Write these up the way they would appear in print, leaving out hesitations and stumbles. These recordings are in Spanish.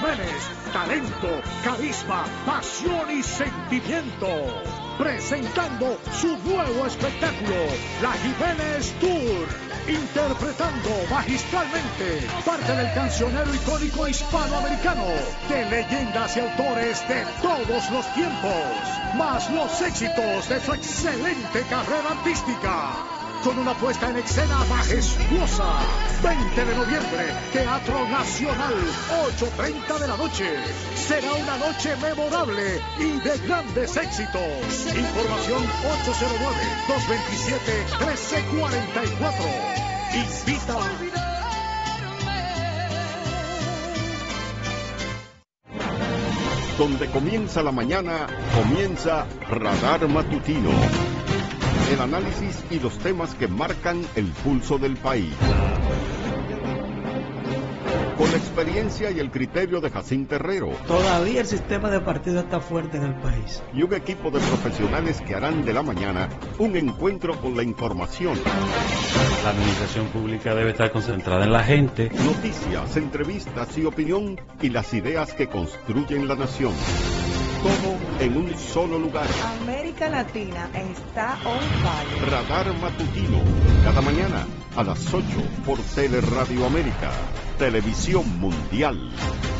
Jiménez, talento, carisma, pasión y sentimiento. Presentando su nuevo espectáculo, La Jiménez Tour. Interpretando magistralmente parte del cancionero icónico hispanoamericano, de leyendas y autores de todos los tiempos, más los éxitos de su excelente carrera artística. Con una puesta en escena majestuosa. 20 de noviembre, Teatro Nacional, 8:30 de la noche. Será una noche memorable y de grandes éxitos. Información 809-227-1344. Invita. Donde comienza la mañana, comienza Radar Matutino. El análisis y los temas que marcan el pulso del país. Con la experiencia y el criterio de Jacinto Herrero. Todavía el sistema de partido está fuerte en el país. Y un equipo de profesionales que harán de la mañana un encuentro con la información. La administración pública debe estar concentrada en la gente. Noticias, entrevistas y opinión y las ideas que construyen la nación. Todo en un solo lugar. América Latina está on fire. Radar Matutino, cada mañana a las 8 por Teleradio América, Televisión Mundial.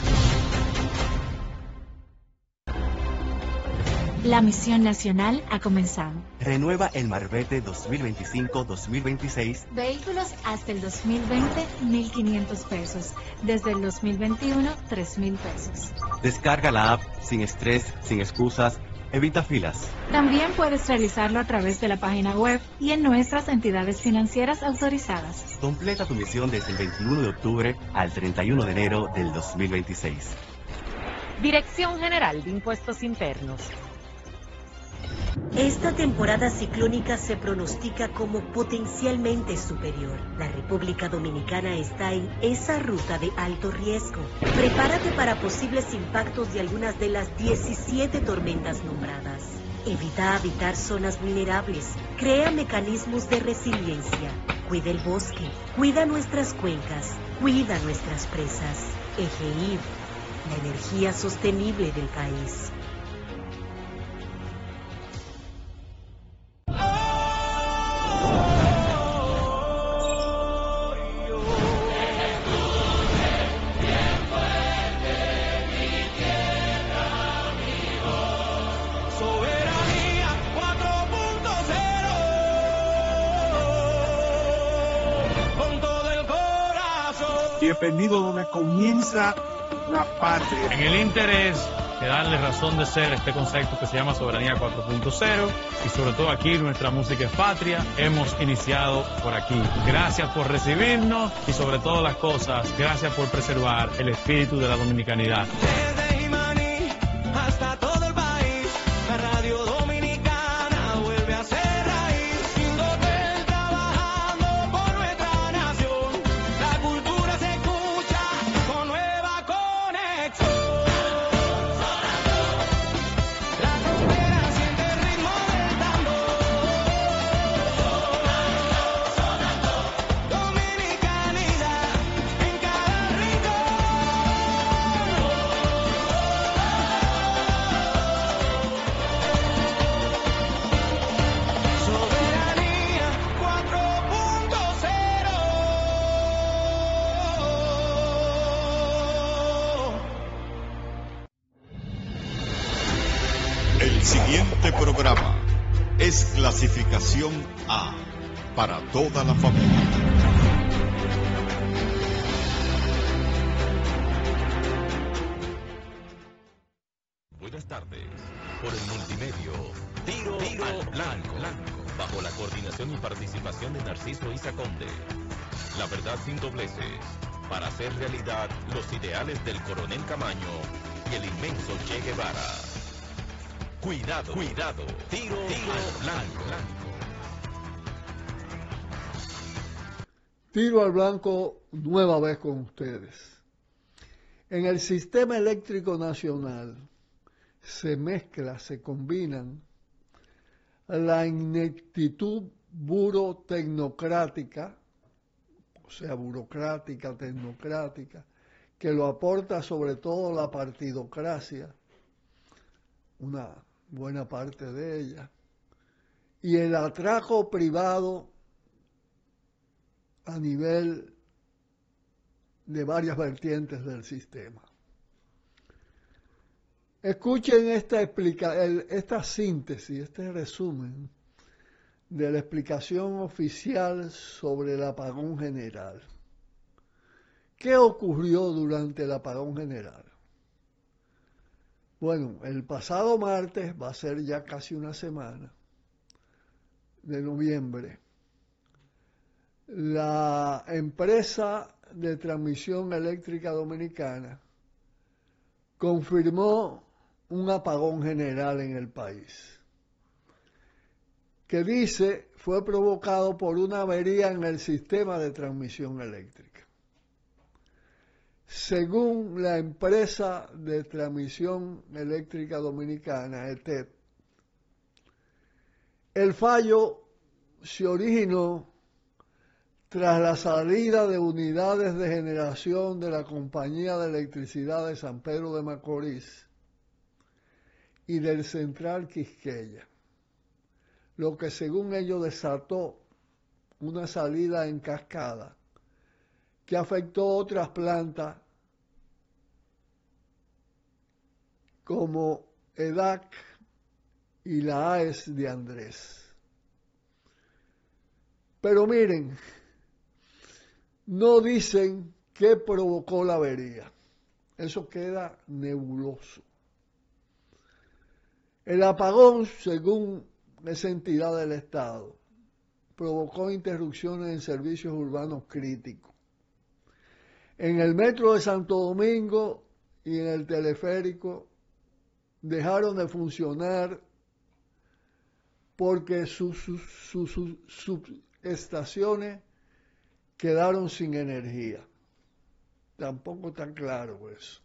La misión nacional ha comenzado. Renueva el Marbete 2025-2026. Vehículos hasta el 2020, 1.500 pesos. Desde el 2021, 3.000 pesos. Descarga la app sin estrés, sin excusas, evita filas. También puedes realizarlo a través de la página web y en nuestras entidades financieras autorizadas. Completa tu misión desde el 21 de octubre al 31 de enero del 2026. Dirección General de Impuestos Internos. Esta temporada ciclónica se pronostica como potencialmente superior. La República Dominicana está en esa ruta de alto riesgo. Prepárate para posibles impactos de algunas de las 17 tormentas nombradas. Evita habitar zonas vulnerables. Crea mecanismos de resiliencia. Cuida el bosque. Cuida nuestras cuencas. Cuida nuestras presas. EGIB, la energía sostenible del país. Bienvenido donde comienza la patria. En el interés de darle razón de ser a este concepto que se llama Soberanía 4.0 y sobre todo aquí nuestra música es patria, hemos iniciado por aquí. Gracias por recibirnos y sobre todas las cosas, gracias por preservar el espíritu de la dominicanidad. Desde Jimaní hasta todo el país, la radio dominicana vuelve a ser raíz. Indopel trabajando por nuestra nación, la cultura se escucha con nueva conexión. La frontera siente el ritmo del tambor. Dominicanidad en cada rincón. Soberanía 4.0. El siguiente programa es clasificación A para toda la familia. Buenas tardes. Por el multimedio, Tiro al Blanco, bajo la coordinación y participación de Narciso Isa Conde. La verdad sin dobleces, para hacer realidad los ideales del coronel Camaño y el inmenso Che Guevara. Cuidado, Tiro al Blanco. Tiro al Blanco, nueva vez con ustedes. En el sistema eléctrico nacional se combinan la ineptitud burotecnocrática, o sea, burocrática, tecnocrática, que lo aporta sobre todo la partidocracia, una buena parte de ella, y el atraco privado a nivel de varias vertientes del sistema. Escuchen esta síntesis, este resumen de la explicación oficial sobre el apagón general. ¿Qué ocurrió durante el apagón general? Bueno, el pasado martes, va a ser ya casi una semana, de noviembre, la empresa de transmisión eléctrica dominicana confirmó un apagón general en el país, que dice fue provocado por una avería en el sistema de transmisión eléctrica. Según la empresa de transmisión eléctrica dominicana, ETED, el fallo se originó tras la salida de unidades de generación de la Compañía de Electricidad de San Pedro de Macorís y del Central Quisqueya, lo que según ellos desató una salida en cascada que afectó otras plantas como EDAC y la AES de Andrés. Pero miren, no dicen qué provocó la avería. Eso queda nebuloso. El apagón, según esa entidad del Estado, provocó interrupciones en servicios urbanos críticos. En el metro de Santo Domingo y en el teleférico dejaron de funcionar porque sus subestaciones quedaron sin energía. Tampoco está claro eso.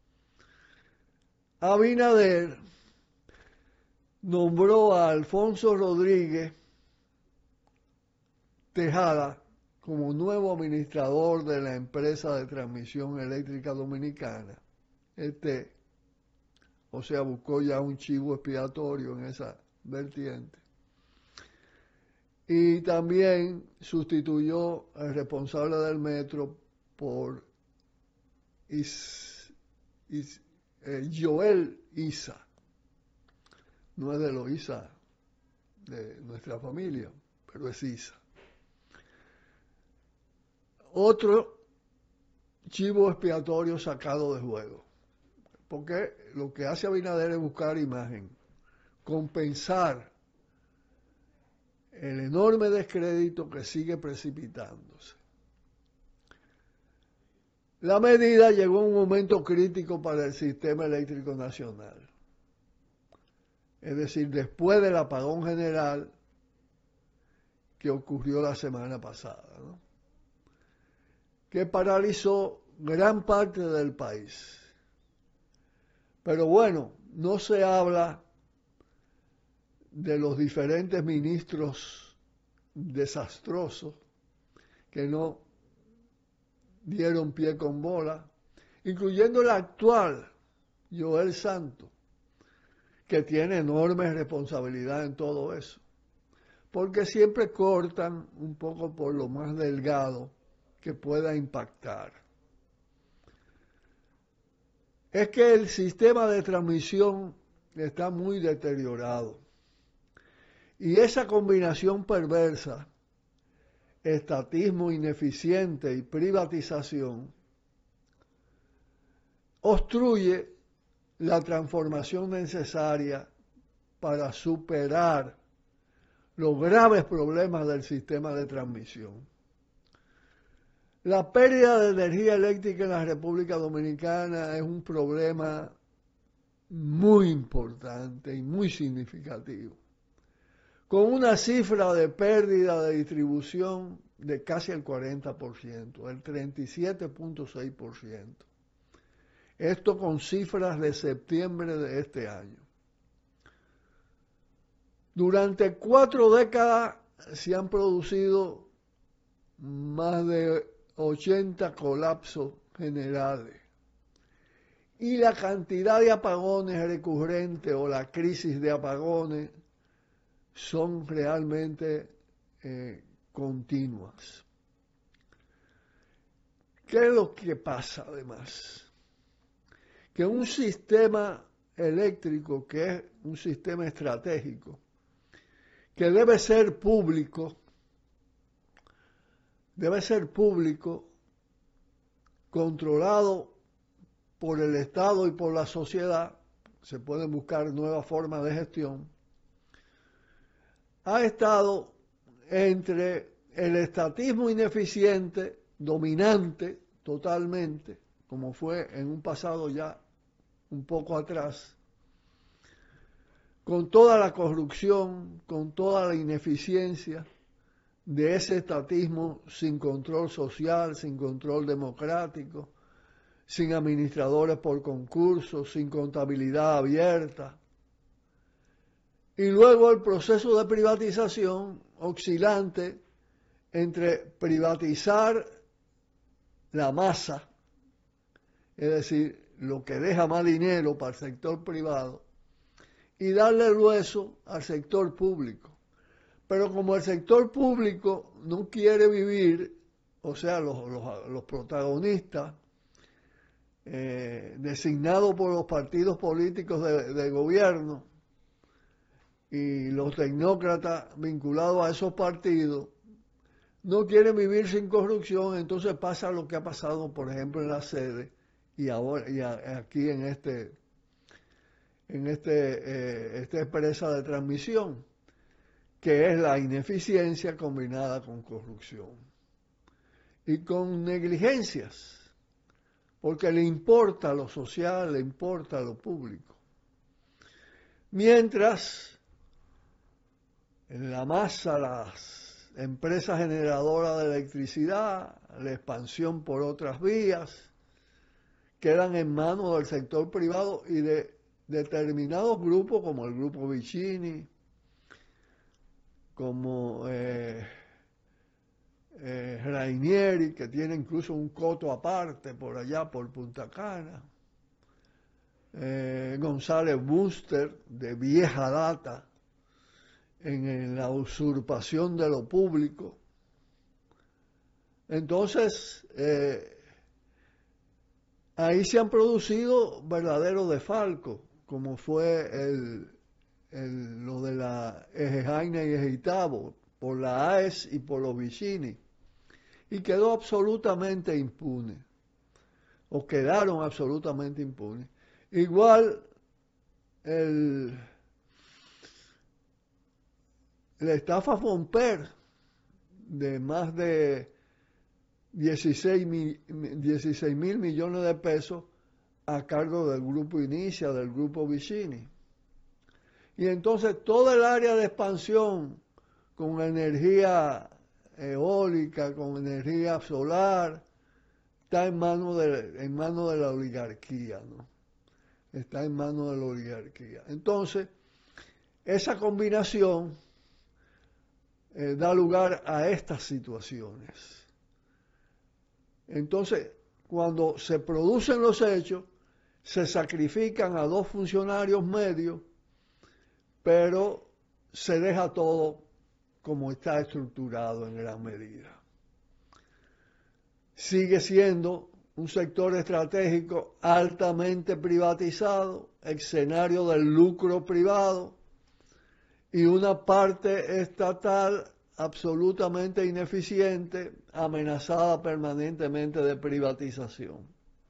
Abinader nombró a Alfonso Rodríguez Tejada como nuevo administrador de la empresa de transmisión eléctrica dominicana. O sea, buscó ya un chivo expiatorio en esa vertiente. Y también sustituyó al responsable del metro por Joel Isa. No es de los Isa de nuestra familia, pero es Isa. Otro chivo expiatorio sacado de juego. Porque lo que hace Abinader es buscar imagen, compensar el enorme descrédito que sigue precipitándose. La medida llegó a un momento crítico para el sistema eléctrico nacional. Es decir, después del apagón general que ocurrió la semana pasada, ¿no? Que paralizó gran parte del país. Pero bueno, no se habla de los diferentes ministros desastrosos que no dieron pie con bola, incluyendo el actual, Joel Santos, que tiene enorme responsabilidad en todo eso, porque siempre cortan un poco por lo más delgado que pueda impactar. Es que el sistema de transmisión está muy deteriorado. Y esa combinación perversa, estatismo ineficiente y privatización, obstruye la transformación necesaria para superar los graves problemas del sistema de transmisión. La pérdida de energía eléctrica en la República Dominicana es un problema muy importante y muy significativo, con una cifra de pérdida de distribución de casi el 40%, el 37.6%. Esto con cifras de septiembre de este año. Durante 4 décadas se han producido más de 80 colapsos generales y la cantidad de apagones recurrentes o la crisis de apagones son realmente continuas. ¿Qué es lo que pasa además? Que un sistema eléctrico, que es un sistema estratégico, que debe ser público, controlado por el Estado y por la sociedad, se pueden buscar nuevas formas de gestión, ha estado entre el estatismo ineficiente, dominante totalmente, como fue en un pasado ya un poco atrás, con toda la corrupción, con toda la ineficiencia de ese estatismo sin control social, sin control democrático, sin administradores por concurso, sin contabilidad abierta. Y luego el proceso de privatización oscilante entre privatizar la masa, es decir, lo que deja más dinero para el sector privado, y darle el hueso al sector público. Pero como el sector público no quiere vivir, o sea, los protagonistas designados por los partidos políticos de gobierno y los tecnócratas vinculados a esos partidos, no quieren vivir sin corrupción, entonces pasa lo que ha pasado, por ejemplo, en la sede y ahora aquí en esta empresa de transmisión, que es la ineficiencia combinada con corrupción y con negligencias, porque le importa lo social, le importa lo público. Mientras en la masa, las empresas generadoras de electricidad, la expansión por otras vías, quedan en manos del sector privado y de determinados grupos como el grupo Vicini, como Rainieri, que tiene incluso un coto aparte por allá, por Punta Cana, González Buster, de vieja data, en la usurpación de lo público. Entonces, ahí se han producido verdaderos desfalcos, como fue lo de la Ejejaina y Ejeitabo, por la AES y por los Vicini, y quedó absolutamente impune, o quedaron absolutamente impunes. Igual la estafa Fomper, de más de 16 mil millones de pesos a cargo del grupo Inicia, del grupo Vicini. Y entonces toda el área de expansión con energía eólica, con energía solar, está en manos de la oligarquía, ¿no? Está en manos de la oligarquía. Entonces, esa combinación da lugar a estas situaciones. Entonces, cuando se producen los hechos, se sacrifican a dos funcionarios medios, pero se deja todo como está estructurado en gran medida. Sigue siendo un sector estratégico altamente privatizado, escenario del lucro privado, y una parte estatal absolutamente ineficiente, amenazada permanentemente de privatización,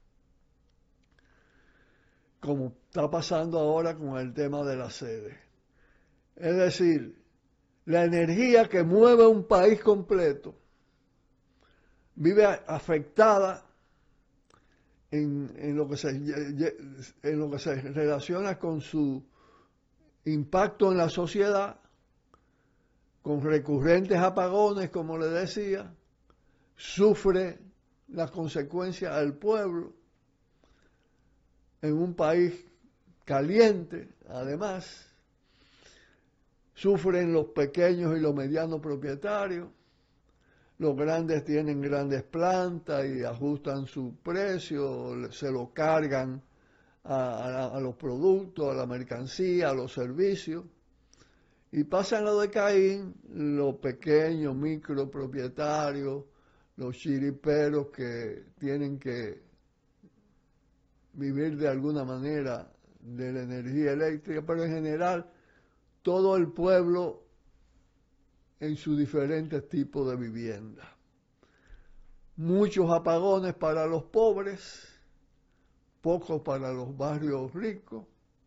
como está pasando ahora con el tema de la sede. Es decir, la energía que mueve un país completo vive afectada en lo que se relaciona con su impacto en la sociedad, con recurrentes apagones, como le decía, sufre las consecuencias del pueblo en un país caliente, además, sufren los pequeños y los medianos propietarios, los grandes tienen grandes plantas y ajustan su precio, se lo cargan a los productos, a la mercancía, a los servicios, y pasan lo de Caín, los pequeños micropropietarios, los chiriperos que tienen que vivir de alguna manera de la energía eléctrica, pero en general todo el pueblo en sus diferentes tipos de vivienda. Muchos apagones para los pobres, pocos para los barrios ricos,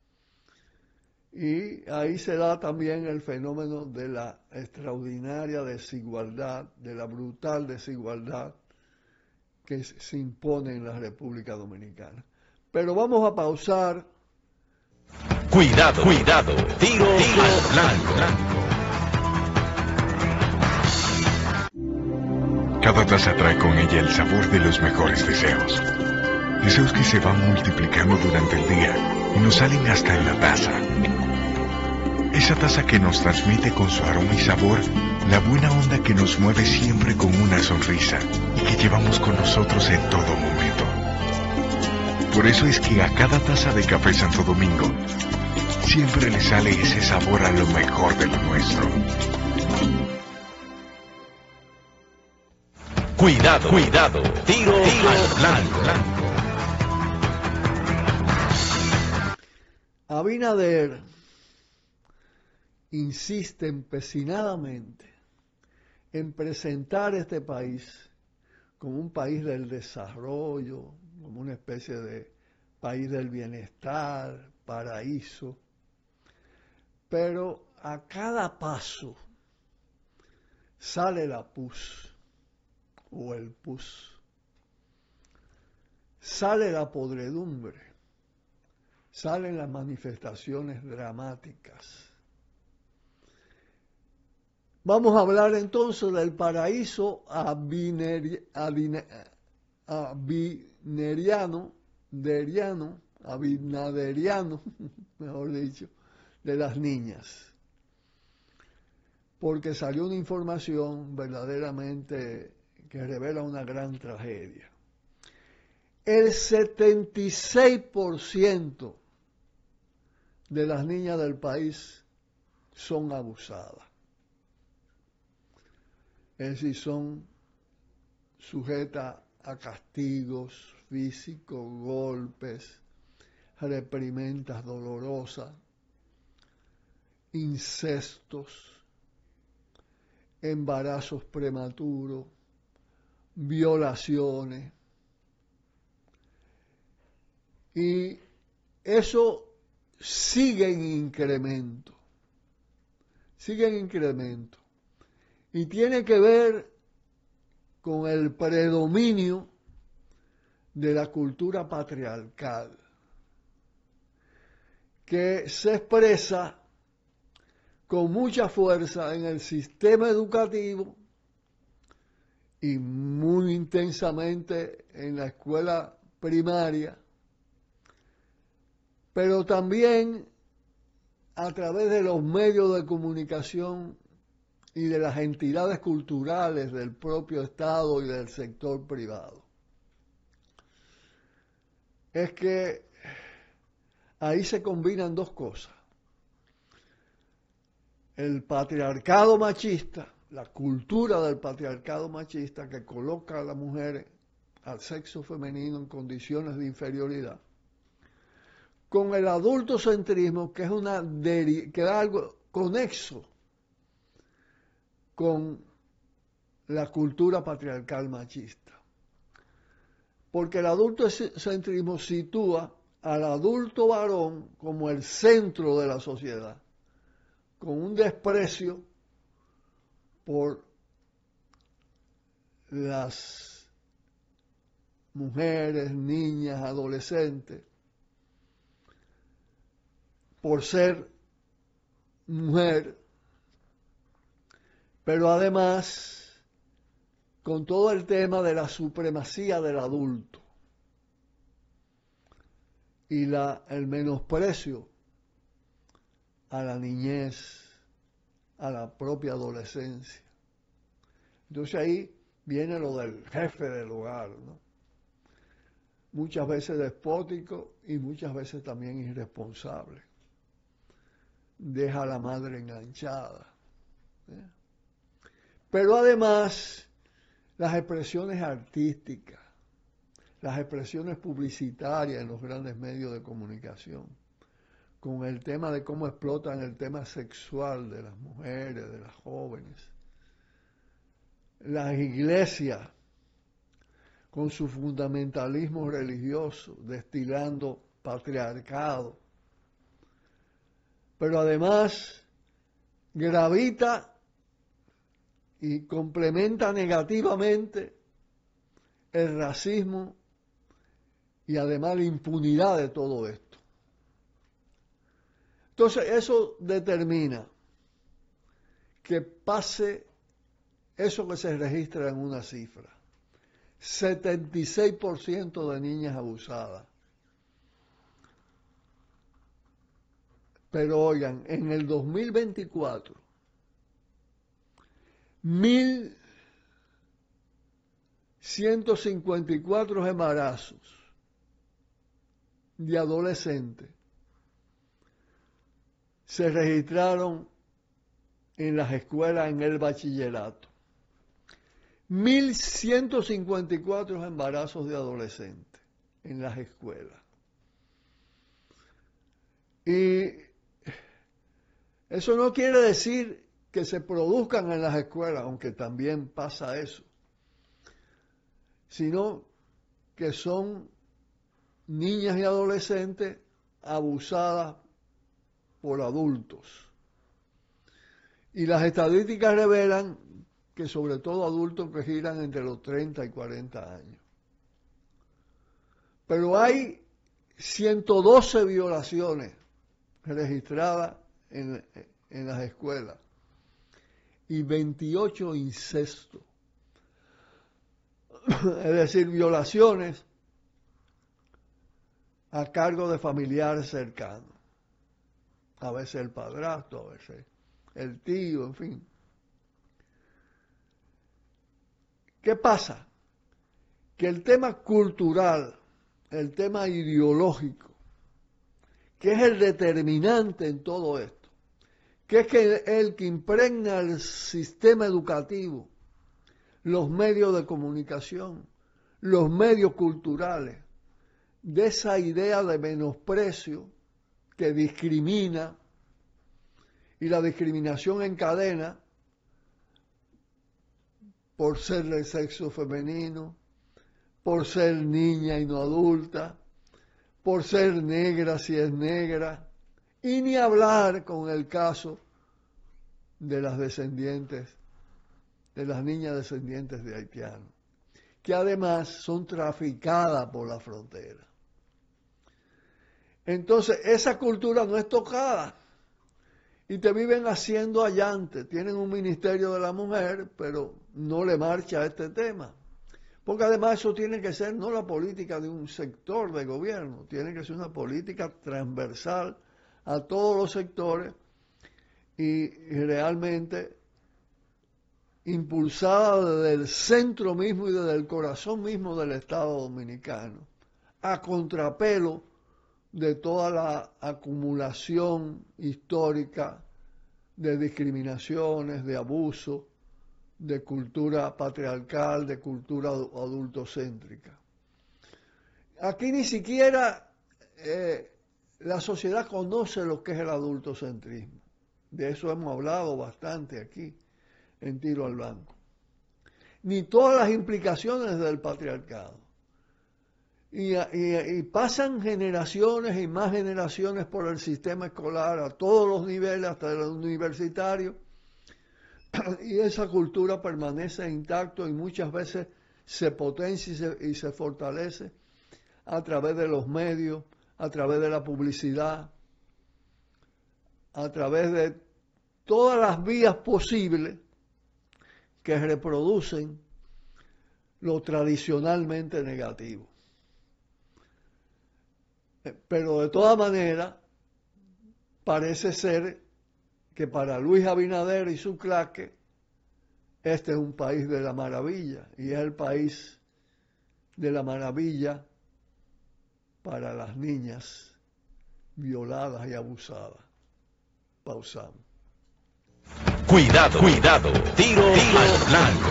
y ahí se da también el fenómeno de la extraordinaria desigualdad, de la brutal desigualdad que se impone en la República Dominicana. Pero vamos a pausar. Cuidado, cuidado, tiro al blanco. Cada taza trae con ella el sabor de los mejores deseos. Deseos que se van multiplicando durante el día y nos salen hasta en la taza. Esa taza que nos transmite con su aroma y sabor la buena onda que nos mueve siempre con una sonrisa y que llevamos con nosotros en todo momento. Por eso es que a cada taza de Café Santo Domingo siempre le sale ese sabor a lo mejor de lo nuestro. Cuidado, cuidado, tiro al blanco. Abinader insiste empecinadamente en presentar este país como un país del desarrollo, como una especie de país del bienestar, paraíso, pero a cada paso sale la pus o el pus, sale la podredumbre, salen las manifestaciones dramáticas. Vamos a hablar entonces del paraíso abinaderiano, mejor dicho, de las niñas. Porque salió una información verdaderamente que revela una gran tragedia. El 76% de las niñas del país son abusadas. Es decir, son sujetas a castigos físicos, golpes, reprimendas dolorosas, incestos, embarazos prematuros, violaciones. Y eso sigue en incremento. Y tiene que ver con el predominio de la cultura patriarcal, que se expresa con mucha fuerza en el sistema educativo y muy intensamente en la escuela primaria, pero también a través de los medios de comunicación y de las entidades culturales del propio Estado y del sector privado. Es que ahí se combinan dos cosas. El patriarcado machista, la cultura del patriarcado machista que coloca a la mujer, al sexo femenino en condiciones de inferioridad, con el adultocentrismo que es que da algo conexo con la cultura patriarcal machista. Porque el adultocentrismo sitúa al adulto varón como el centro de la sociedad, con un desprecio por las mujeres, niñas, adolescentes, por ser mujer, pero además con todo el tema de la supremacía del adulto y el menosprecio a la niñez, a la propia adolescencia. Entonces ahí viene lo del jefe del hogar, ¿no? muchas veces despótico y muchas veces también irresponsable. Deja a la madre enganchada. Pero además, las expresiones artísticas, las expresiones publicitarias en los grandes medios de comunicación, con el tema de cómo explotan el tema sexual de las mujeres, de las jóvenes, las iglesias, con su fundamentalismo religioso, destilando patriarcado, pero además gravita y complementa negativamente el racismo y además la impunidad de todo esto. Entonces eso determina que pase eso que se registra en una cifra. 76% de niñas abusadas. Pero oigan, en el 2024, 1.154 embarazos de adolescentes se registraron en las escuelas en el bachillerato. 1.154 embarazos de adolescentes en las escuelas. Y eso no quiere decir que se produzcan en las escuelas, aunque también pasa eso, sino que son niñas y adolescentes abusadas por adultos. Y las estadísticas revelan que sobre todo adultos que giran entre los 30 y 40 años. Pero hay 112 violaciones registradas en las escuelas y 28 incestos. Es decir, violaciones a cargo de familiares cercanos. A veces el padrastro, a veces el tío, en fin. ¿Qué pasa? Que el tema cultural, el tema ideológico, que es el determinante en todo esto, que es el que impregna el sistema educativo, los medios de comunicación, los medios culturales, de esa idea de menosprecio que discrimina, y la discriminación en cadena por ser del sexo femenino, por ser niña y no adulta, por ser negra si es negra, y ni hablar con el caso de las descendientes, de las niñas descendientes de haitianos, que además son traficadas por la frontera. Entonces, esa cultura no es tocada. Y te viven haciendo allante. Tienen un ministerio de la mujer, pero no le marcha a este tema. Porque además eso tiene que ser no la política de un sector de gobierno, tiene que ser una política transversal a todos los sectores y realmente impulsada desde el centro mismo y desde el corazón mismo del Estado dominicano, a contrapelo de toda la acumulación histórica de discriminaciones, de abuso, de cultura patriarcal, de cultura adultocéntrica. Aquí ni siquiera la sociedad conoce lo que es el adultocentrismo. De eso hemos hablado bastante aquí, en Tiro al Blanco. Ni todas las implicaciones del patriarcado. Y pasan generaciones y más generaciones por el sistema escolar a todos los niveles, hasta el universitario, y esa cultura permanece intacta y muchas veces se potencia y se fortalece a través de los medios, a través de la publicidad, a través de todas las vías posibles que reproducen lo tradicionalmente negativo. Pero de todas maneras, parece ser que para Luis Abinader y su claque, este es un país de la maravilla, y es el país de la maravilla para las niñas violadas y abusadas. Pausamos. Cuidado, cuidado, tiro al blanco.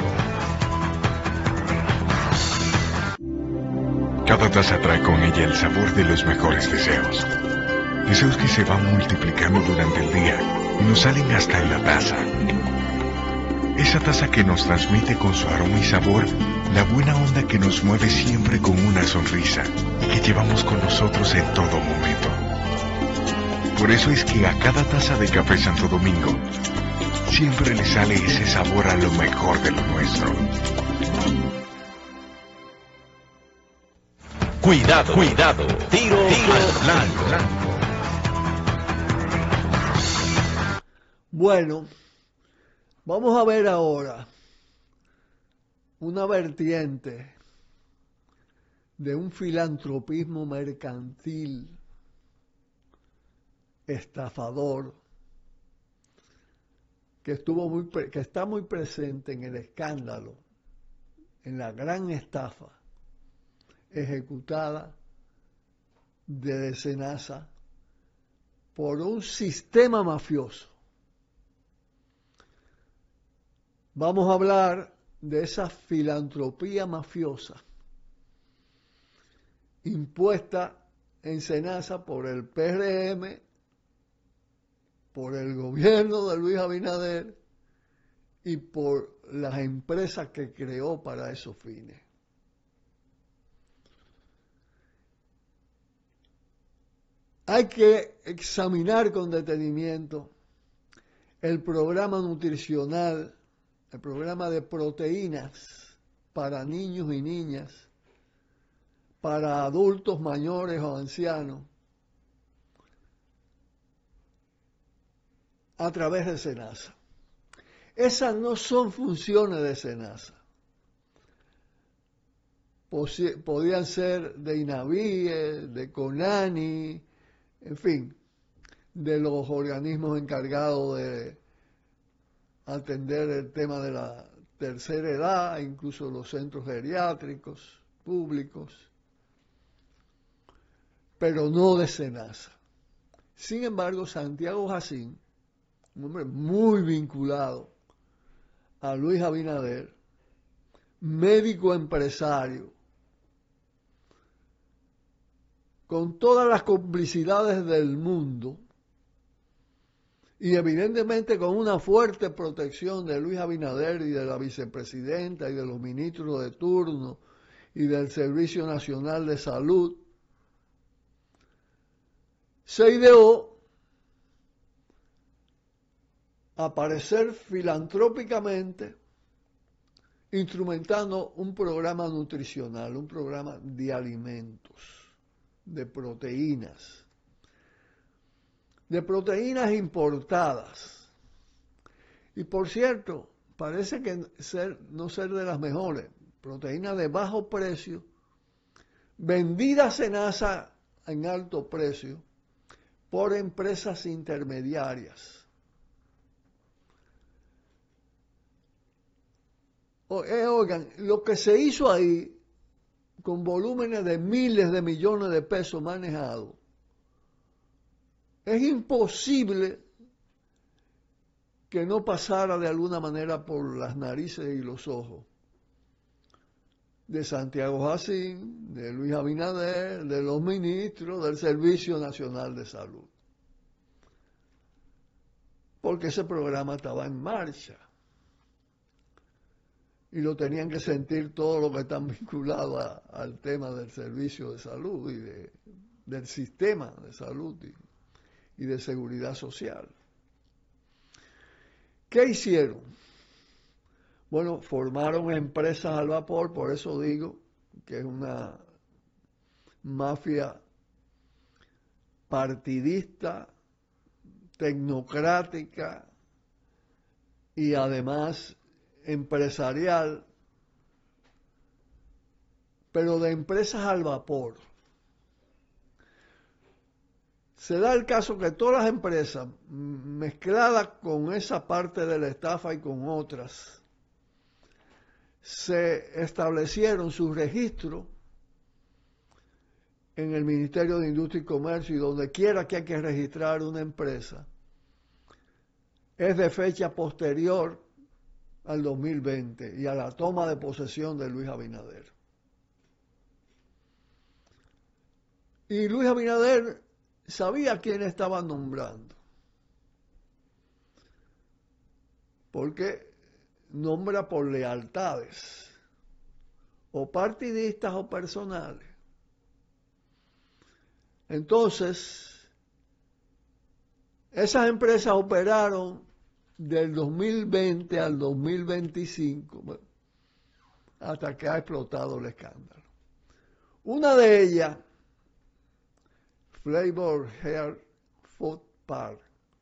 Cada taza trae con ella el sabor de los mejores deseos. Deseos que se van multiplicando durante el día y nos salen hasta en la taza. Esa taza que nos transmite con su aroma y sabor la buena onda que nos mueve siempre con una sonrisa y que llevamos con nosotros en todo momento. Por eso es que a cada taza de Café Santo Domingo siempre le sale ese sabor a lo mejor de lo nuestro. Cuidado, cuidado, tiro al blanco. Bueno, vamos a ver ahora una vertiente de un filantropismo mercantil estafador que está muy presente en el escándalo, en la gran estafa ejecutada de SENASA por un sistema mafioso. Vamos a hablar de esa filantropía mafiosa impuesta en SENASA por el PRM, por el gobierno de Luis Abinader y por las empresas que creó para esos fines. Hay que examinar con detenimiento el programa nutricional, el programa de proteínas para niños y niñas, para adultos mayores o ancianos, a través de SENASA. Esas no son funciones de SENASA. Podían ser de INAVIE, de CONANI, en fin, de los organismos encargados de atender el tema de la tercera edad, incluso los centros geriátricos públicos, pero no de SENASA. Sin embargo, Santiago Jacín, un hombre muy vinculado a Luis Abinader, médico empresario, con todas las complicidades del mundo y evidentemente con una fuerte protección de Luis Abinader y de la vicepresidenta y de los ministros de turno y del Servicio Nacional de Salud, se ideó aparecer filantrópicamente instrumentando un programa nutricional, un programa de alimentos, de proteínas importadas. Y por cierto, parece que no ser de las mejores, proteínas de bajo precio, vendidas en SENASA en alto precio por empresas intermediarias. Oigan, lo que se hizo ahí, con volúmenes de miles de millones de pesos manejados, es imposible que no pasara de alguna manera por las narices y los ojos de Santiago Jacín, de Luis Abinader, de los ministros, del Servicio Nacional de Salud. Porque ese programa estaba en marcha. Y lo tenían que sentir todos los que están vinculados al tema del servicio de salud y del sistema de salud y de seguridad social. ¿Qué hicieron? Bueno, formaron empresas al vapor, por eso digo que es una mafia partidista, tecnocrática y además empresarial, pero de empresas al vapor. Se da el caso que todas las empresas, mezcladas con esa parte de la estafa y con otras, se establecieron sus registros en el Ministerio de Industria y Comercio y donde quiera que hay que registrar una empresa, es de fecha posterior al 2020 y a la toma de posesión de Luis Abinader. Y Luis Abinader sabía quién estaba nombrando, porque nombra por lealtades, o partidistas o personales. Entonces, esas empresas operaron del 2020 al 2025, bueno, hasta que ha explotado el escándalo. Una de ellas, Flavor Hair Food Park,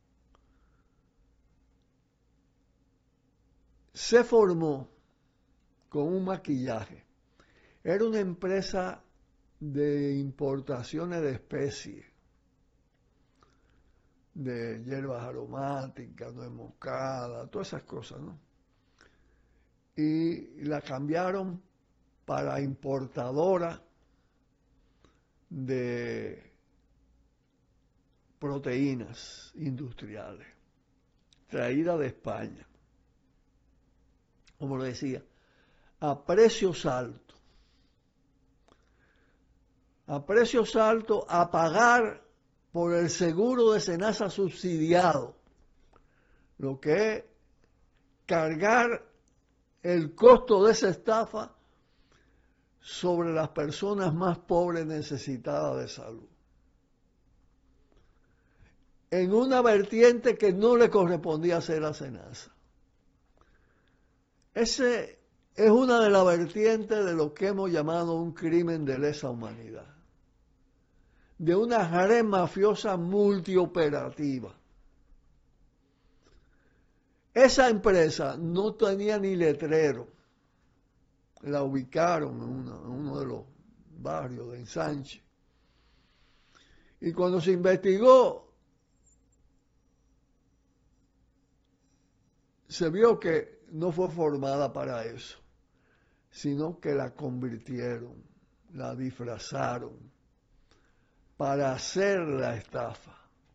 se formó con un maquillaje. Era una empresa de importaciones de especies, de hierbas aromáticas, nuez moscada, todas esas cosas, ¿no? Y la cambiaron para importadora de proteínas industriales, traída de España, como le decía, a precios altos. A precios altos, a pagar por el seguro de Senasa subsidiado, lo que es cargar el costo de esa estafa sobre las personas más pobres necesitadas de salud, en una vertiente que no le correspondía hacer a Senasa. Ese es una de las vertientes de lo que hemos llamado un crimen de lesa humanidad, de una red mafiosa multioperativa. Esa empresa no tenía ni letrero, la ubicaron en uno de los barrios de Ensanche, y cuando se investigó se vio que no fue formada para eso, sino que la convirtieron, la disfrazaron para hacer la estafa.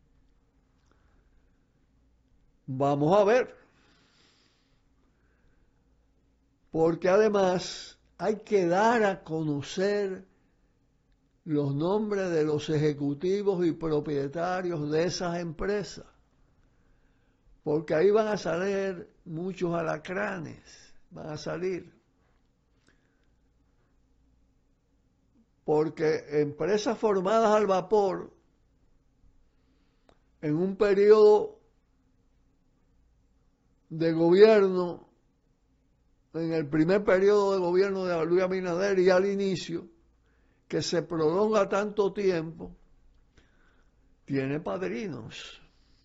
Vamos a ver, porque además hay que dar a conocer los nombres de los ejecutivos y propietarios de esas empresas, porque ahí van a salir muchos alacranes, van a salir. Porque empresas formadas al vapor en un periodo de gobierno, en el primer periodo de gobierno de Luis Abinader y al inicio, que se prolonga tanto tiempo, tiene padrinos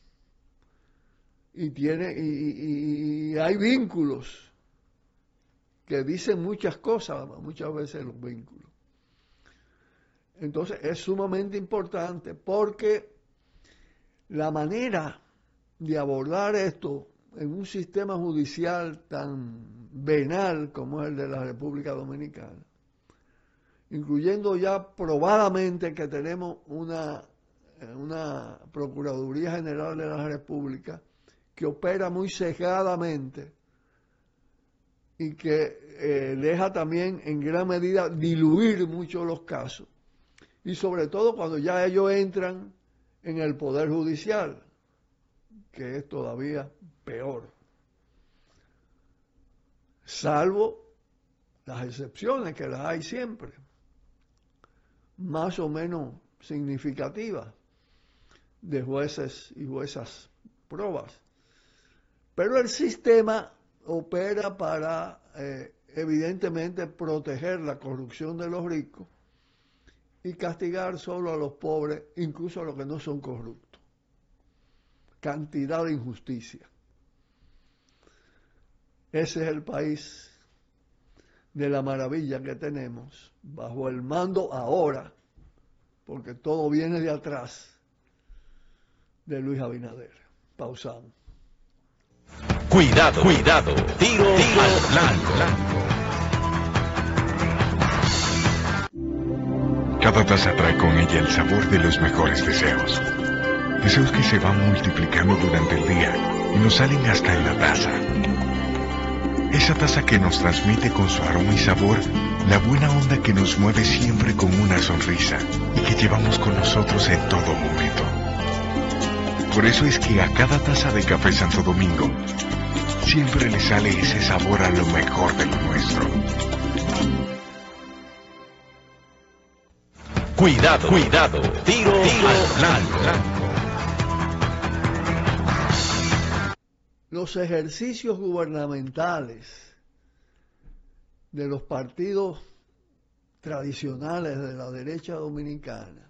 y hay vínculos que dicen muchas cosas, muchas veces los vínculos. Entonces es sumamente importante, porque la manera de abordar esto en un sistema judicial tan venal como es el de la República Dominicana, incluyendo ya probadamente que tenemos una Procuraduría General de la República que opera muy cegadamente y que deja también en gran medida diluir mucho los casos, y sobre todo cuando ya ellos entran en el Poder Judicial, que es todavía peor, salvo las excepciones, que las hay siempre, más o menos significativas, de jueces y juezas probas. Pero el sistema opera para, evidentemente, proteger la corrupción de los ricos y castigar solo a los pobres, incluso a los que no son corruptos. Cantidad de injusticia. Ese es el país de la maravilla que tenemos, bajo el mando ahora, porque todo viene de atrás, de Luis Abinader. Pausamos. Cuidado, cuidado, tiro al blanco. Cada taza trae con ella el sabor de los mejores deseos. Deseos que se van multiplicando durante el día y nos salen hasta en la taza. Esa taza que nos transmite con su aroma y sabor la buena onda que nos mueve siempre con una sonrisa y que llevamos con nosotros en todo momento. Por eso es que a cada taza de Café Santo Domingo siempre le sale ese sabor a lo mejor de lo nuestro. Cuidado, cuidado, tiro al blanco. Los ejercicios gubernamentales de los partidos tradicionales de la derecha dominicana,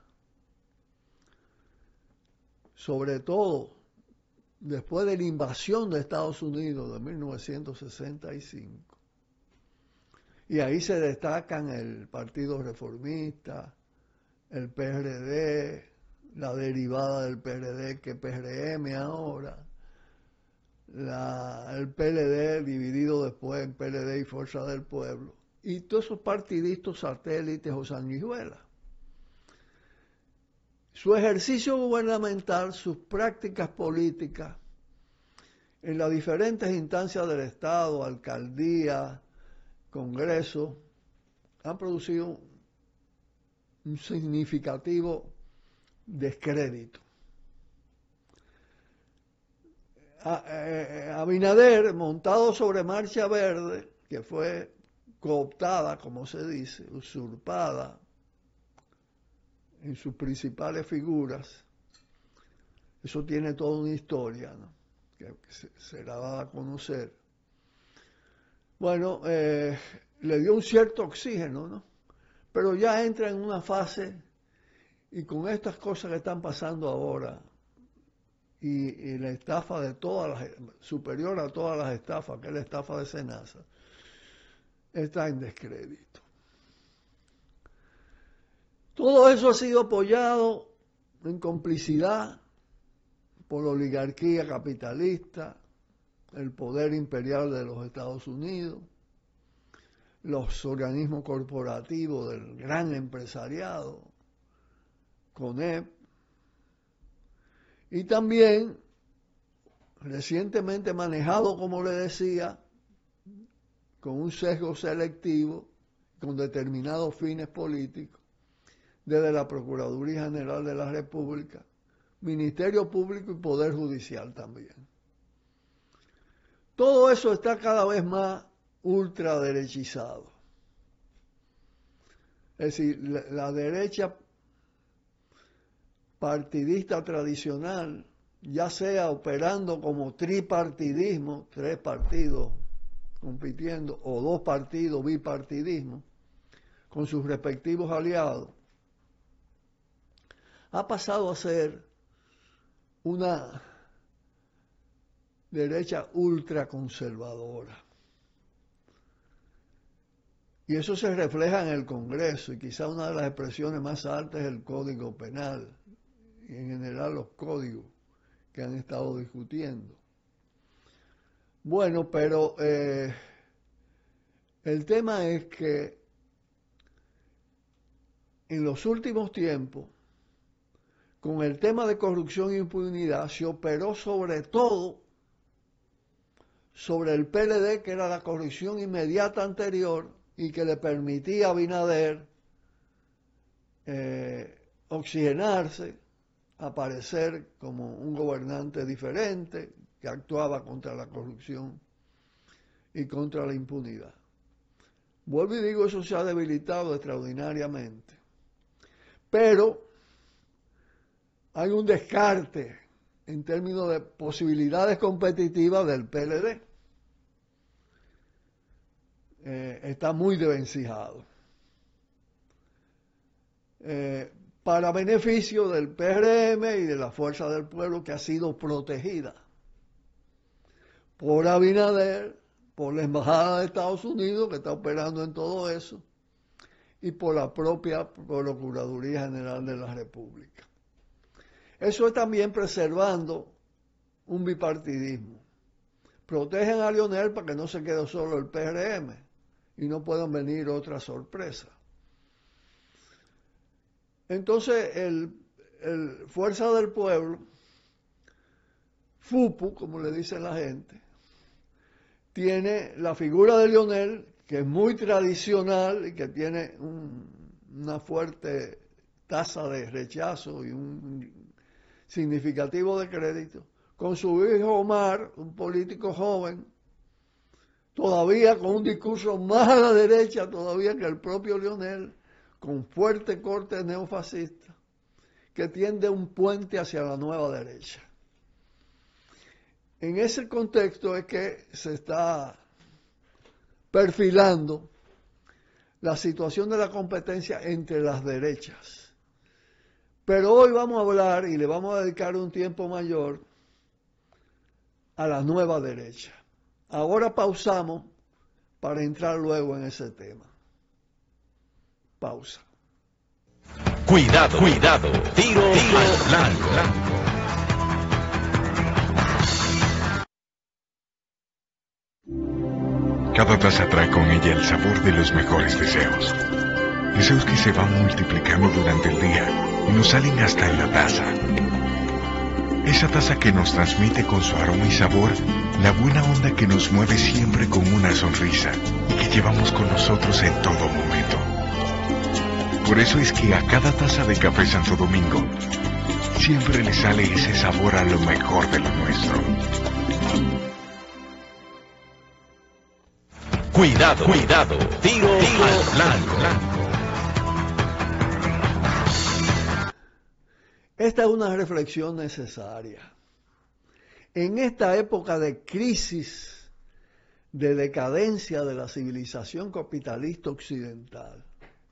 sobre todo después de la invasión de Estados Unidos de 1965, y ahí se destacan el Partido Reformista, el PRD, la derivada del PRD que es PRM ahora, el PLD dividido después en PLD y Fuerza del Pueblo, y todos esos partidistas satélites o sanguijuelas. Su ejercicio gubernamental, sus prácticas políticas en las diferentes instancias del Estado, alcaldía, Congreso, han producido un significativo descrédito. Abinader, montado sobre Marcha Verde, que fue cooptada, como se dice, usurpada en sus principales figuras, eso tiene toda una historia, ¿no?, que será dada a conocer. Bueno, le dio un cierto oxígeno, ¿no?, pero ya entra en una fase, y con estas cosas que están pasando ahora, y la estafa de todas las, superior a todas las estafas, que es la estafa de Senasa, está en descrédito. Todo eso ha sido apoyado en complicidad por la oligarquía capitalista, el poder imperial de los Estados Unidos, los organismos corporativos del gran empresariado, CONEP, y también recientemente manejado, como le decía, con un sesgo selectivo, con determinados fines políticos, desde la Procuraduría General de la República, Ministerio Público y Poder Judicial también. Todo eso está cada vez más ultraderechizado. Es decir, la derecha partidista tradicional, ya sea operando como tripartidismo, 3 partidos compitiendo, o 2 partidos, bipartidismo, con sus respectivos aliados, ha pasado a ser una derecha ultraconservadora. Y eso se refleja en el Congreso, y quizá una de las expresiones más altas es el Código Penal, y en general los códigos que han estado discutiendo. Bueno, pero el tema es que en los últimos tiempos, con el tema de corrupción e impunidad, se operó sobre todo sobre el PLD, que era la corrupción inmediata anterior y que le permitía a Abinader oxigenarse, aparecer como un gobernante diferente que actuaba contra la corrupción y contra la impunidad. Vuelvo y digo, eso se ha debilitado extraordinariamente. Pero hay un descarte en términos de posibilidades competitivas del PLD. Está muy desvencijado. Para beneficio del PRM y de la Fuerza del Pueblo, que ha sido protegida por Abinader, por la Embajada de Estados Unidos, que está operando en todo eso, y por la propia Procuraduría General de la República. Eso es también preservando un bipartidismo. Protegen a Lionel para que no se quede solo el PRM y no puedan venir otras sorpresas. Entonces, el Fuerza del Pueblo, FUPU, como le dice la gente, tiene la figura de Leonel, que es muy tradicional y que tiene una fuerte tasa de rechazo y un significativo de crédito, con su hijo Omar, un político joven, todavía con un discurso más a la derecha todavía que el propio Leonel, con fuerte corte neofascista, que tiende un puente hacia la nueva derecha. En ese contexto es que se está perfilando la situación de la competencia entre las derechas. Pero hoy vamos a hablar y le vamos a dedicar un tiempo mayor a la nueva derecha. Ahora pausamos para entrar luego en ese tema. Pausa. Cuidado, cuidado, tiro al blanco. Cada taza trae con ella el sabor de los mejores deseos. Deseos que se van multiplicando durante el día y nos salen hasta en la taza. Esa taza que nos transmite con su aroma y sabor la buena onda que nos mueve siempre con una sonrisa y que llevamos con nosotros en todo momento. Por eso es que a cada taza de Café Santo Domingo siempre le sale ese sabor a lo mejor de lo nuestro. Cuidado, cuidado, tiro al blanco. Esta es una reflexión necesaria. En esta época de crisis, de decadencia de la civilización capitalista occidental,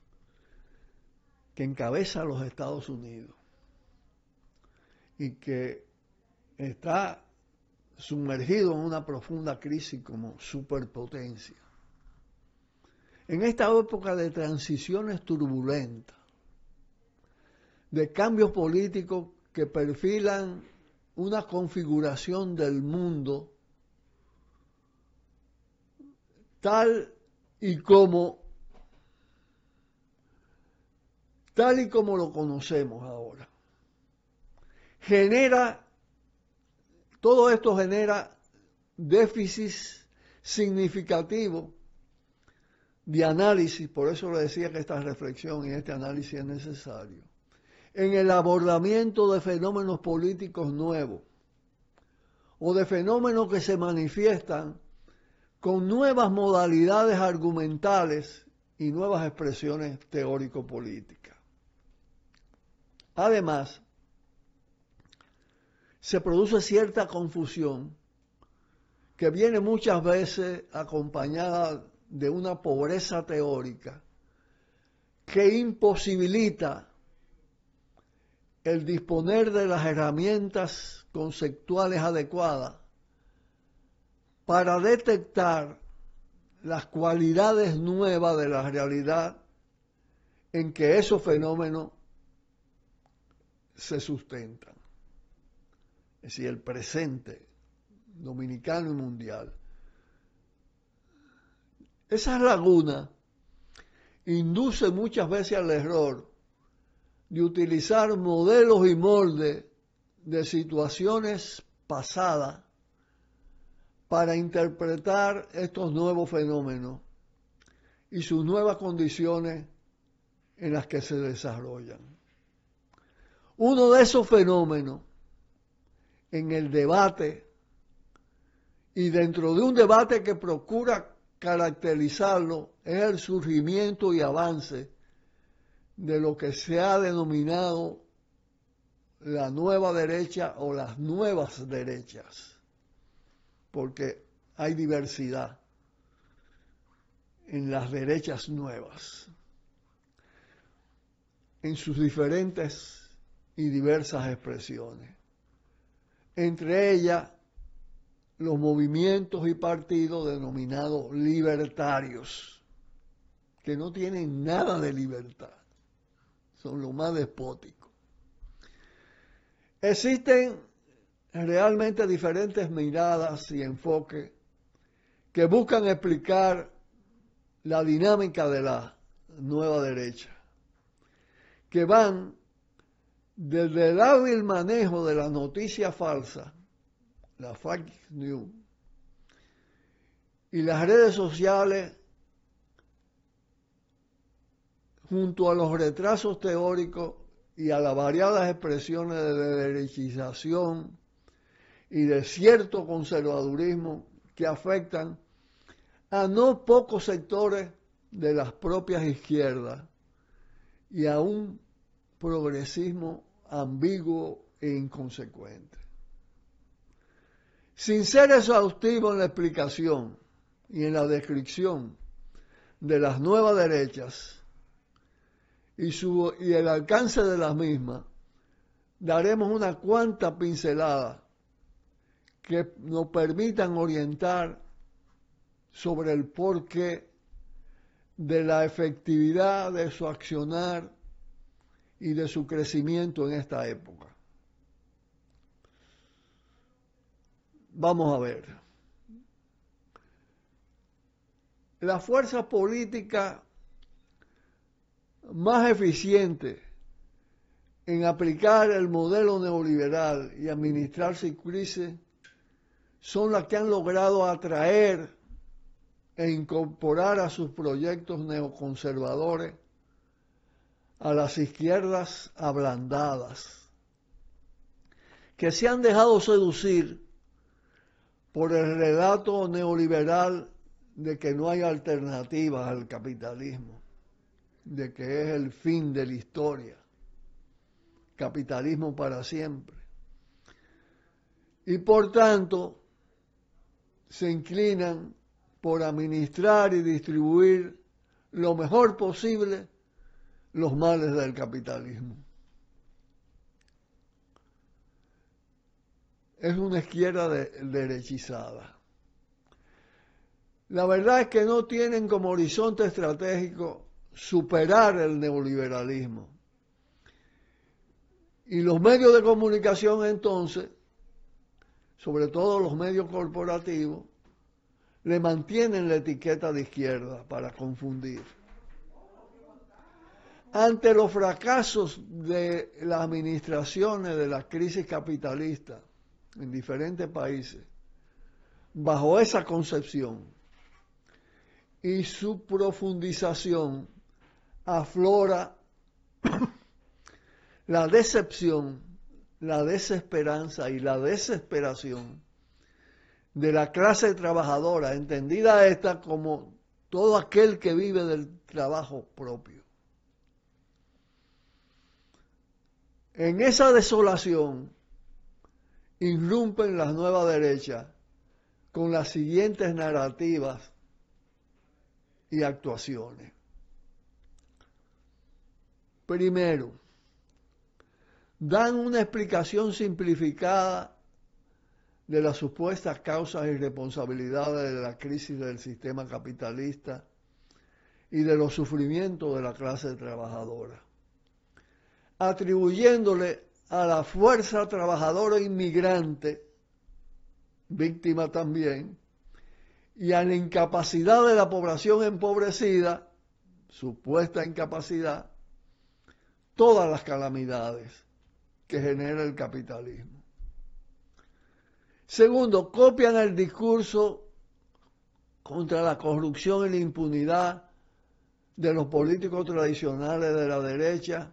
que encabeza a los Estados Unidos y que está sumergido en una profunda crisis como superpotencia. En esta época de transiciones turbulentas, de cambios políticos que perfilan una configuración del mundo tal y como lo conocemos ahora. Todo esto genera déficits significativos de análisis, por eso le decía que esta reflexión y este análisis es necesario, en el abordamiento de fenómenos políticos nuevos o de fenómenos que se manifiestan con nuevas modalidades argumentales y nuevas expresiones teórico-políticas. Además, se produce cierta confusión que viene muchas veces acompañada de una pobreza teórica que imposibilita el disponer de las herramientas conceptuales adecuadas para detectar las cualidades nuevas de la realidad en que esos fenómenos se sustentan. Es decir, el presente dominicano y mundial. Esas lagunas inducen muchas veces al error de utilizar modelos y moldes de situaciones pasadas para interpretar estos nuevos fenómenos y sus nuevas condiciones en las que se desarrollan. Uno de esos fenómenos en el debate y dentro de un debate que procura caracterizarlo es el surgimiento y avance de lo que se ha denominado la nueva derecha o las nuevas derechas, porque hay diversidad en las derechas nuevas, en sus diferentes y diversas expresiones. Entre ellas, los movimientos y partidos denominados libertarios, que no tienen nada de libertad, son lo más despóticos. Existen realmente diferentes miradas y enfoques que buscan explicar la dinámica de la nueva derecha, que van desde el hábil manejo de la noticia falsa, la fake news, y las redes sociales, junto a los retrasos teóricos y a las variadas expresiones de derechización y de cierto conservadurismo que afectan a no pocos sectores de las propias izquierdas y a un progresismo ambiguo e inconsecuente. Sin ser exhaustivo en la explicación y en la descripción de las nuevas derechas y el alcance de las mismas, daremos una cuanta pincelada que nos permitan orientar sobre el porqué de la efectividad de su accionar y de su crecimiento en esta época. Vamos a ver. La fuerza política más eficiente en aplicar el modelo neoliberal y administrar sin crisis son las que han logrado atraer e incorporar a sus proyectos neoconservadores a las izquierdas ablandadas, que se han dejado seducir por el relato neoliberal de que no hay alternativas al capitalismo, de que es el fin de la historia, capitalismo para siempre. Y por tanto, se inclinan por administrar y distribuir lo mejor posible los males del capitalismo. Es una izquierda derechizada. La verdad es que no tienen como horizonte estratégico superar el neoliberalismo. Y los medios de comunicación entonces, sobre todo los medios corporativos, le mantienen la etiqueta de izquierda para confundir. Ante los fracasos de las administraciones de la crisis capitalista en diferentes países, bajo esa concepción y su profundización, aflora la decepción, la desesperanza y la desesperación de la clase trabajadora, entendida esta como todo aquel que vive del trabajo propio. En esa desolación irrumpen las nuevas derechas con las siguientes narrativas y actuaciones. Primero, dan una explicación simplificada de las supuestas causas y responsabilidades de la crisis del sistema capitalista y de los sufrimientos de la clase trabajadora, atribuyéndole a la fuerza trabajadora inmigrante, víctima también, y a la incapacidad de la población empobrecida, supuesta incapacidad, todas las calamidades que genera el capitalismo. Segundo, copian el discurso contra la corrupción y la impunidad de los políticos tradicionales de la derecha,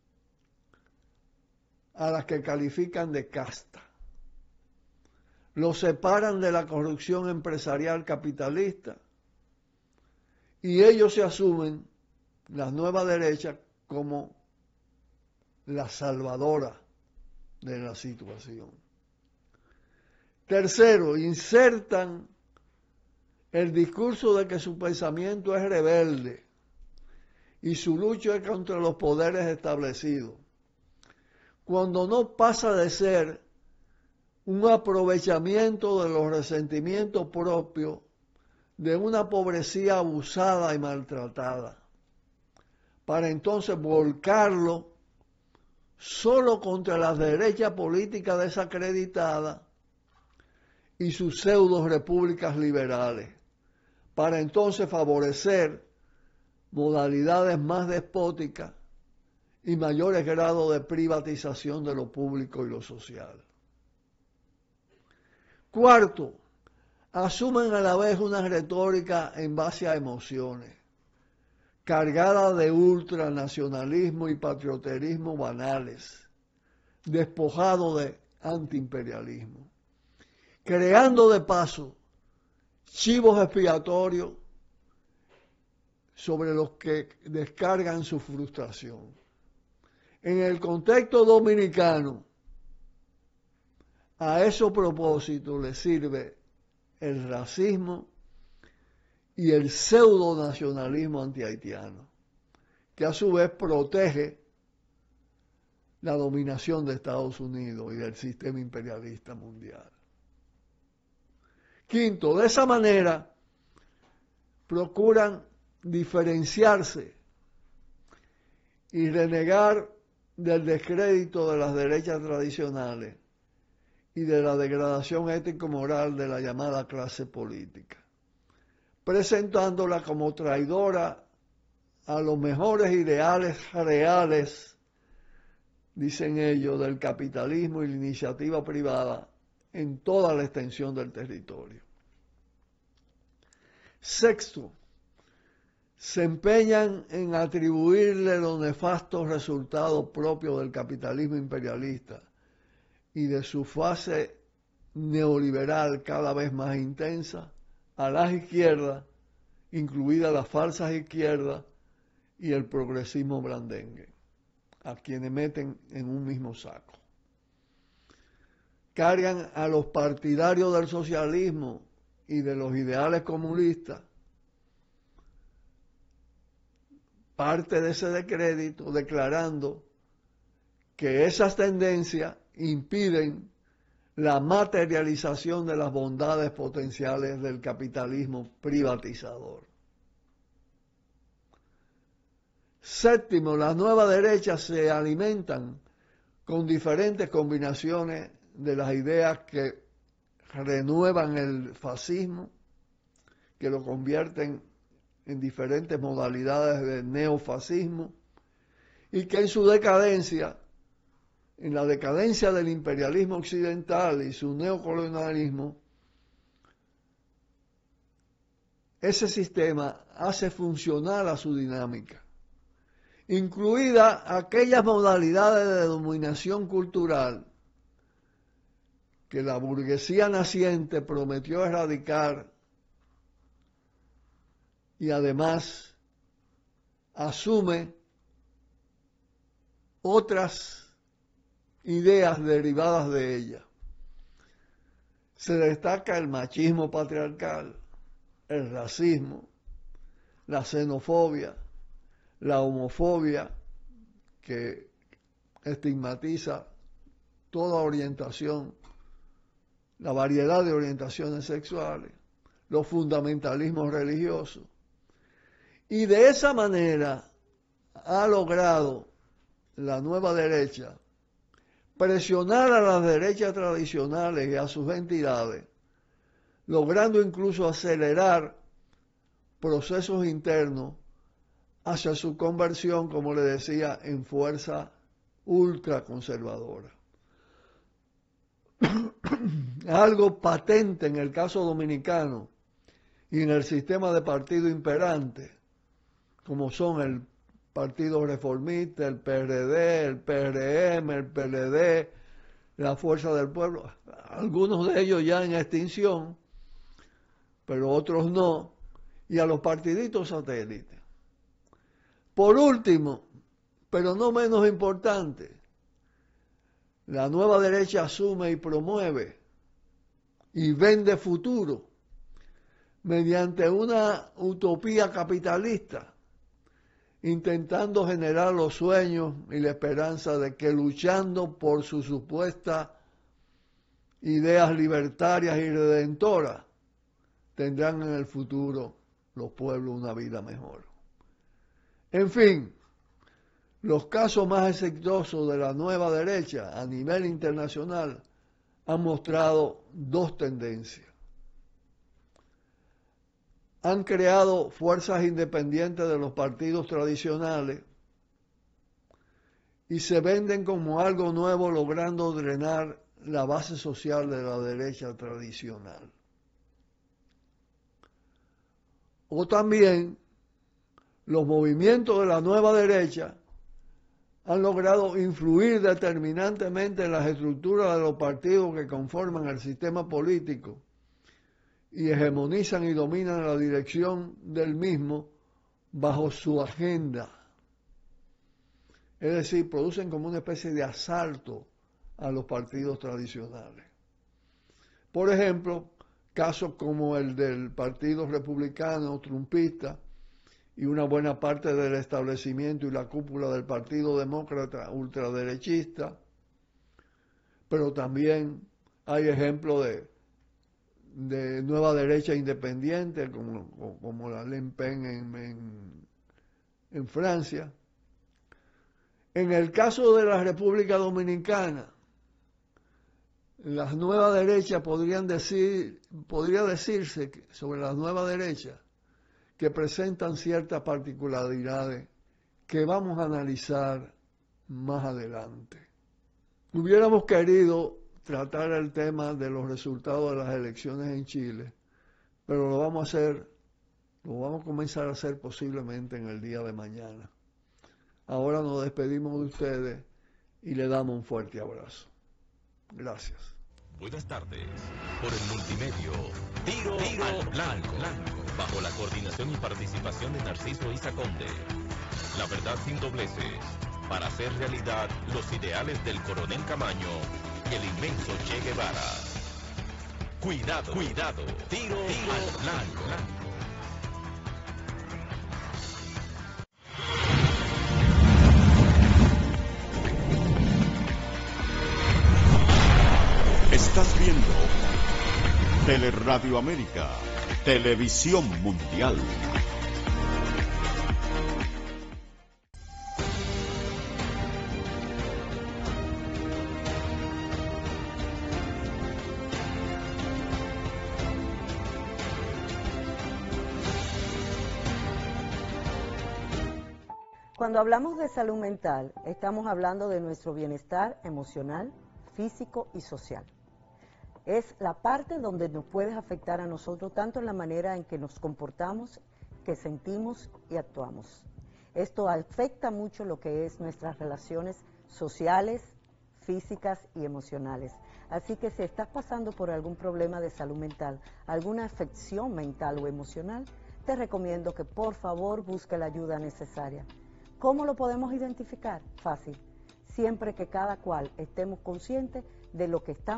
a las que califican de casta. Los separan de la corrupción empresarial capitalista y ellos se asumen, las nuevas derechas, como la salvadora de la situación. Tercero, insertan el discurso de que su pensamiento es rebelde y su lucha es contra los poderes establecidos, cuando no pasa de ser un aprovechamiento de los resentimientos propios de una pobrecía abusada y maltratada, para entonces volcarlo solo contra la derecha política desacreditada y sus pseudo repúblicas liberales, para entonces favorecer modalidades más despóticas y mayores grados de privatización de lo público y lo social. Cuarto, asumen a la vez una retórica en base a emociones, cargada de ultranacionalismo y patrioterismo banales, despojado de antiimperialismo, creando de paso chivos expiatorios sobre los que descargan su frustración. En el contexto dominicano, a esos propósitos le sirve el racismo y el pseudo-nacionalismo antihaitiano, que a su vez protege la dominación de Estados Unidos y del sistema imperialista mundial. Quinto, de esa manera procuran diferenciarse y renegar del descrédito de las derechas tradicionales y de la degradación ético-moral de la llamada clase política, presentándola como traidora a los mejores ideales reales, dicen ellos, del capitalismo y la iniciativa privada en toda la extensión del territorio. Sexto, se empeñan en atribuirle los nefastos resultados propios del capitalismo imperialista y de su fase neoliberal cada vez más intensa a las izquierdas, incluidas las falsas izquierdas y el progresismo blandengue, a quienes meten en un mismo saco. Cargan a los partidarios del socialismo y de los ideales comunistas parte de ese descrédito, declarando que esas tendencias impiden la materialización de las bondades potenciales del capitalismo privatizador. Séptimo, las nuevas derechas se alimentan con diferentes combinaciones de las ideas que renuevan el fascismo, que lo convierten en diferentes modalidades de neofascismo, y que en su decadencia, en la decadencia del imperialismo occidental y su neocolonialismo, ese sistema hace funcionar a su dinámica, incluidas aquellas modalidades de dominación cultural que la burguesía naciente prometió erradicar y además asume otras ideas derivadas de ella. Se destaca el machismo patriarcal, el racismo, la xenofobia, la homofobia, que estigmatiza toda orientación, la variedad de orientaciones sexuales, los fundamentalismos religiosos. Y de esa manera ha logrado la nueva derecha presionar a las derechas tradicionales y a sus entidades, logrando incluso acelerar procesos internos hacia su conversión, como le decía, en fuerza ultraconservadora. Algo patente en el caso dominicano y en el sistema de partido imperante, como son el Partido Reformista, el PRD, el PRM, el PLD, la Fuerza del Pueblo, algunos de ellos ya en extinción, pero otros no, y a los partiditos satélites. Por último, pero no menos importante, la nueva derecha asume y promueve y vende futuro mediante una utopía capitalista, intentando generar los sueños y la esperanza de que luchando por sus supuestas ideas libertarias y redentoras tendrán en el futuro los pueblos una vida mejor. En fin, los casos más exitosos de la nueva derecha a nivel internacional han mostrado dos tendencias. Han creado fuerzas independientes de los partidos tradicionales y se venden como algo nuevo, logrando drenar la base social de la derecha tradicional. O también los movimientos de la nueva derecha han logrado influir determinantemente en las estructuras de los partidos que conforman el sistema político y hegemonizan y dominan la dirección del mismo bajo su agenda. Es decir, producen como una especie de asalto a los partidos tradicionales. Por ejemplo, casos como el del Partido Republicano Trumpista y una buena parte del establecimiento y la cúpula del Partido Demócrata ultraderechista, pero también hay ejemplos de nueva derecha independiente, como la Le Pen en Francia. En el caso de la República Dominicana, las nuevas derechas podría decirse sobre las nuevas derechas que presentan ciertas particularidades que vamos a analizar más adelante. Hubiéramos querido tratar el tema de los resultados de las elecciones en Chile, pero lo vamos a comenzar a hacer posiblemente en el día de mañana. Ahora nos despedimos de ustedes y le damos un fuerte abrazo. Gracias. Buenas tardes. Por el multimedio, Tiro al Blanco, bajo la coordinación y participación de Narciso Isa Conde. La verdad sin dobleces, para hacer realidad los ideales del coronel Camaño y el inmenso Che Guevara. Cuidado, Tiro al Blanco. Estás viendo Teleradio América, Televisión Mundial. Cuando hablamos de salud mental, estamos hablando de nuestro bienestar emocional, físico y social. Es la parte donde nos puede afectar a nosotros tanto en la manera en que nos comportamos, que sentimos y actuamos. Esto afecta mucho lo que es nuestras relaciones sociales, físicas y emocionales. Así que si estás pasando por algún problema de salud mental, alguna afección mental o emocional, te recomiendo que por favor busque la ayuda necesaria. ¿Cómo lo podemos identificar? Fácil. Siempre que cada cual estemos conscientes de lo que estamos